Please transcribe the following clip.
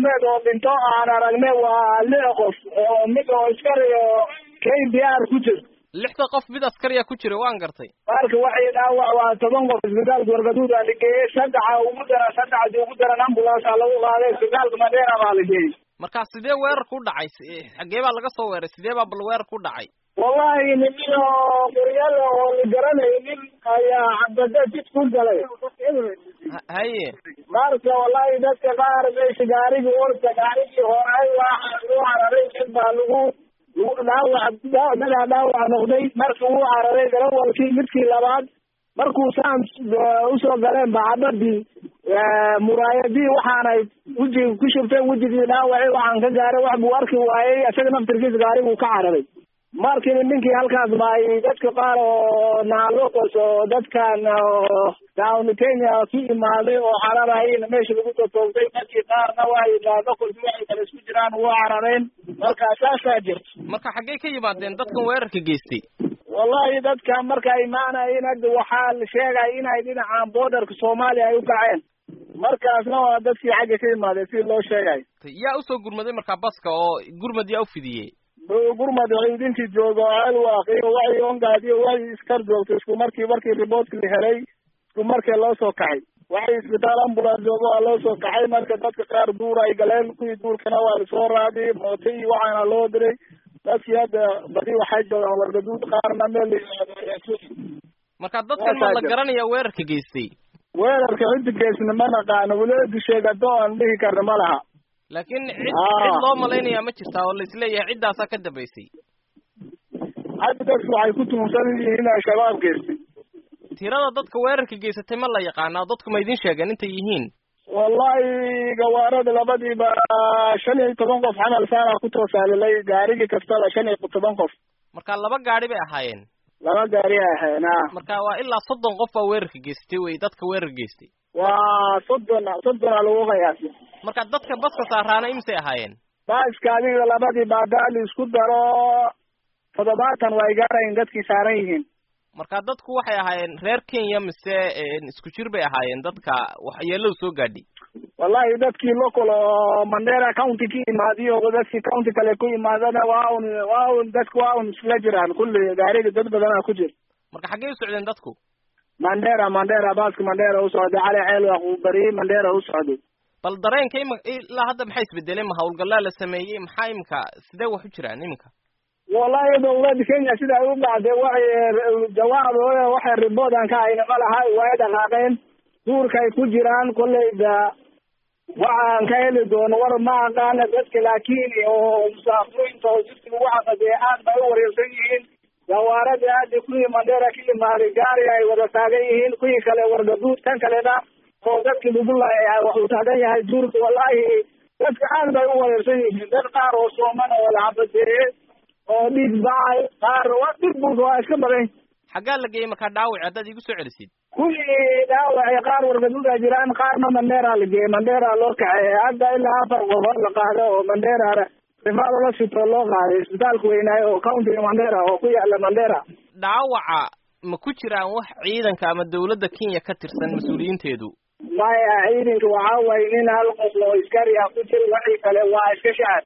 bartilmaameed oo dhinto aan aragnay waa 6 qof oo mid oo askari oo KDR ku jiro 6 qof mid askari ku jiro waan gartay marka waxay dhaawac waa 10 qof isbitaalka Wargaduud aan geeyay 3 ugu daran ambulance lagu qaaday isbitaalka Madeira baa la geeyay marka sidee weerar ku dhacay xagee baa laga soo weeray sidee baa bal weerar ku dhacay wallahi niyo qoryaal oo la garanaynin ayaa xabada jid ku galay haye marka wallahi dadka qaar meesha gaarigii horay waa cararay baa lagu dhaawac noqday markii uu cararay garawalkii midkii labaad markuu saan u soo galeen bacadadii muraayadii waxaanay wajiga ku shubteen wajigii dhaawacay waxaan ka gaaray wax buu arki waayay isaga naftirkiisa gaariguu ka cararay markii ninkii halkaas baay dadka qaar oo naalokos oo dadkan down Kenya ku imaaday oo cararayeen meesha lagu toogtay dadkii qaarna waxay naalokos waxay kala isku jiraan waa carareen marka asaasa jirto marka xagee ka yimaadeen dadkan weerarka geystay wallahi dadka marka ay maanayeen hadda waxaa la sheegay inay dhinacaan borderka Soomaaliya ay u kaceen markaasna waa dadkii xagga ka yimaadeen si loo sheegay yaa u soo gurmaday marka baska oo gurmad yaa u fidiyay gurmad ciidankii jooga alwaaqi waxay ongaadiyo waxay iskar joogtay isku markii report la helay isku markii loo soo kacay waxay isbitaal ambulance joogo loo soo kacay marka dadka qaar duur ay galeen kuwii duurkana waa la soo raadiyay mootay waxaana loo diray dadkii hadda badi waxay joogaan Wargaduud qaarna meel marka dadkan ma la garanaya weerarka geystay weerarka inta geysna ma naqaan walaadu sheegado aan dhihi karna ma laha laakiin cid loo maleynaya ma jirtaa oo la isleeyahay ciddaas ka dambeysay hadda dadku waxay ku tuunsan yihiin shabaab geystay tirada dadka weerarka geysatay ma la yaqaanaa dadku ma idin sheegeen intay yihiin wallahi gawaarada labadiiba 15 qof xamal saara ku toosaalay gaarigi kastaba 15 qof marka laba gaari bay ahaayeen laba gaari ahaayeen marka waa ilaa 30 qof baa weerarka geystay way dadka weerar geystay waa 30 lagu qiyaasay marka dadka baska saaraana imsay ahaayeen baaska adiga labadii baadaali isku daro 70 way gaarayeen dadkii saaran yihiin marka dadku waxay ahaayeen reer Kenya mise isku jir bay ahaayeen dadka waxyeello soo gaadhay wallahi dadkii local Mandera County ki imaadiyo dadkii county kale ku imaadana waa dadku waa isla jiraan kulli gaariga dad badan ku jir marka xagee u socdeen dadku Mandera baaska Mandera u socday cali ceel waa bari Mandera u socday bal dareenka ilaa hadda maxay isbedeleen ma hawlgallaa la sameeyay maxaa imka sidee wax u jiraan imka wallahi dawladda Kenya sida ay u baaday jawaab waxay riboodan ka ayna malahay way dhaqaaqeen duurka ay ku jiraan kullayda waxaan ka heli doono war ma aqaan dadka laakiin oo musaafiriinta oo jidka waxa aad bay u wareersan yihiin gawaarada aad ku Mandera ka imaaday gaari ay wada taagan yihiin kuwii kale Wargaduud kan kalena oo dadkii lagu laayay wuxuu taagan yahay duurka wallahi dadka aad bay u wareersan yihiin dad qaar oo Soomaan oo la cabadeeyay oo dhig baay qaar waa dibbuga waa iska badan xagaa la geeyay marka dhaawac hadda igu soo celisid kulli dhaawac qaar Wargaduud ay jiraan qaarna Mandera la geeyay Mandera loo kacay hadda ilaa 4 qof la qaado oo Mandera rifaal la sito loo qaaday isbitaalka weynaayo oo county Mandera oo ku yaala Mandera dhaawaca ma ku jiraan wax ciidanka ama dawladda Kenya ka tirsan mas'uuliyiinteedu maya ciidanka waxa way in hal qof loo iskari ah ku jiro wixii kale waa iska shacab